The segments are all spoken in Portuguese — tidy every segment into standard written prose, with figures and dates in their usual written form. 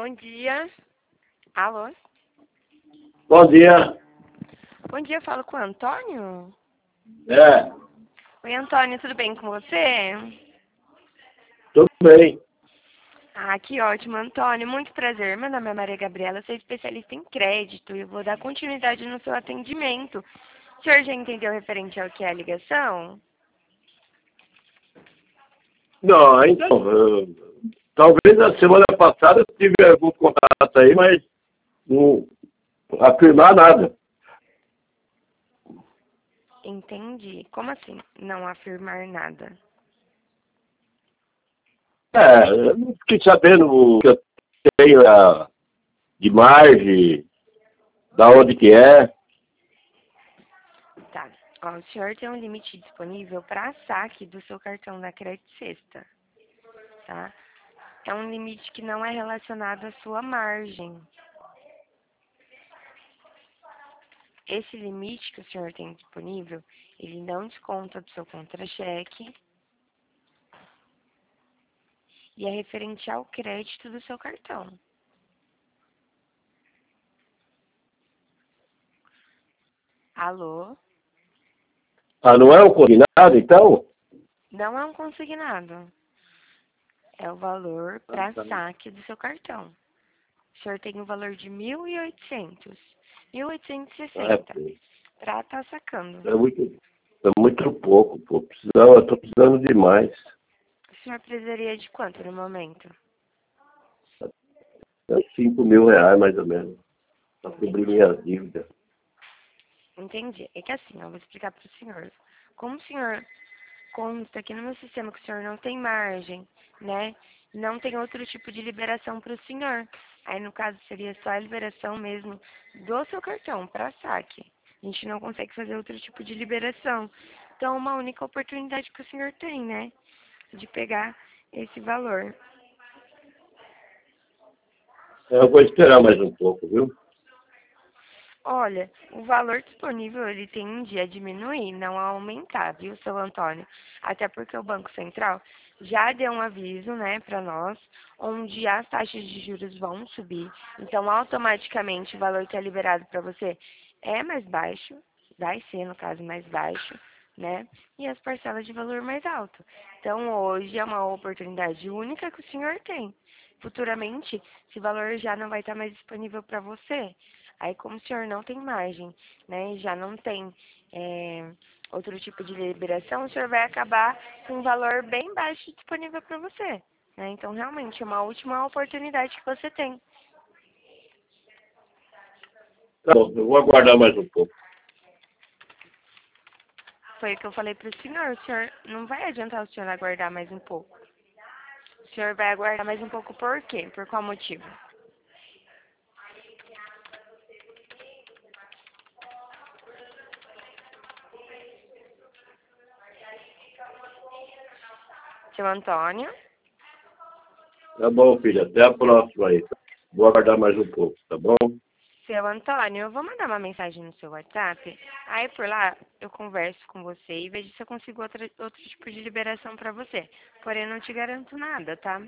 Bom dia. Alô? Bom dia. Bom dia, eu falo com o Antônio? É, Oi, Antônio, tudo bem com você? tudo bem. Ah, que ótimo, Antônio. Muito prazer. Meu nome é Maria Gabriela, sou especialista em crédito e eu vou dar continuidade no seu atendimento. O senhor já entendeu referente ao que é a ligação? Não, então, talvez na semana passada eu tive algum contato aí, mas não afirmar nada. Entendi. Como assim? Não afirmar nada. Eu não fiquei sabendo o que eu tenho de margem, da onde que é. Tá. Ó, o senhor tem um limite disponível para saque do seu cartão da Crédito Sexta, tá? É um limite que não é relacionado à sua margem. Esse limite que o senhor tem disponível, ele não desconta do seu contra-cheque e é referente ao crédito do seu cartão. Alô? Ah, não é um combinado, então? Não é um consignado. É o valor para saque do seu cartão. O senhor tem o valor de 1.800, É, 1.860 para estar sacando. é muito pouco, pô. Eu estou precisando demais. O senhor precisaria de quanto no momento? É R$ 5.000, mais ou menos, para cobrir Entendi. minhas dívidas. Entendi. É que assim, eu vou explicar para o senhor. Como o senhor consta aqui no meu sistema que o senhor não tem margem, né? Não tem outro tipo de liberação para o senhor. Aí, no caso, seria só a liberação mesmo do seu cartão para saque. A gente não consegue fazer outro tipo de liberação. Então, uma única oportunidade que o senhor tem, né? De pegar esse valor. Eu vou esperar mais um pouco, viu? Olha, o valor disponível ele tende a diminuir, não a aumentar, viu, seu Antônio? Até porque o Banco Central já deu um aviso, né, para nós, onde as taxas de juros vão subir. Então, automaticamente, o valor que é liberado para você é mais baixo, vai ser, no caso, mais baixo, né? E as parcelas de valor mais alto. Então, hoje é uma oportunidade única que o senhor tem. Futuramente, esse valor já não vai estar mais disponível para você. Aí, como o senhor não tem margem, né, e já não tem outro tipo de liberação, o senhor vai acabar com um valor bem baixo disponível para você, né? Então, realmente, é uma última oportunidade que você tem. Tá bom, eu vou aguardar mais um pouco. Foi o que eu falei para o senhor não vai adiantar o senhor aguardar mais um pouco. O senhor vai aguardar mais um pouco por quê? Por qual motivo? Seu Antônio? Tá bom, filho. Até a próxima aí. Vou aguardar mais um pouco, tá bom? Seu Antônio, eu vou mandar uma mensagem no seu WhatsApp. Aí por lá eu converso com você e vejo se eu consigo outro tipo de liberação para você. Porém, eu não te garanto nada, tá?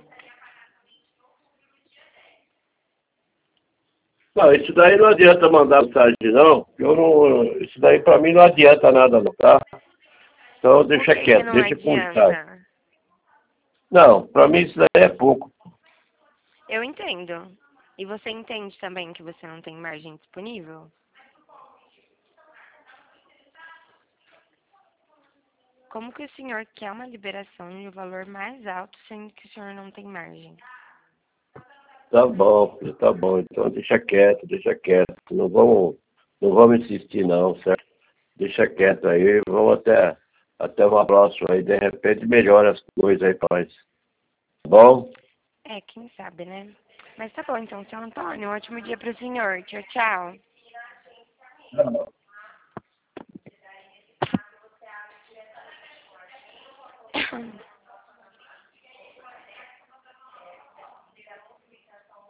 Não, isso daí não adianta mandar mensagem, não. Eu não, isso daí pra mim não adianta nada, não, tá? Então O deixa que quieto, não deixa com o chat. adianta? Não, pra mim isso daí é pouco. Eu entendo. E você entende também que você não tem margem disponível? Como que o senhor quer uma liberação de um valor mais alto, sendo que o senhor não tem margem? Tá bom, filho, tá bom. Então deixa quieto, deixa quieto. Não vamos insistir não, certo? Deixa quieto aí, vamos até uma próxima aí. De repente melhora as coisas aí pra nós. Tá bom? É, quem sabe, né? Mas tá bom, então, seu Antônio, um ótimo dia para o senhor. Tchau, tchau.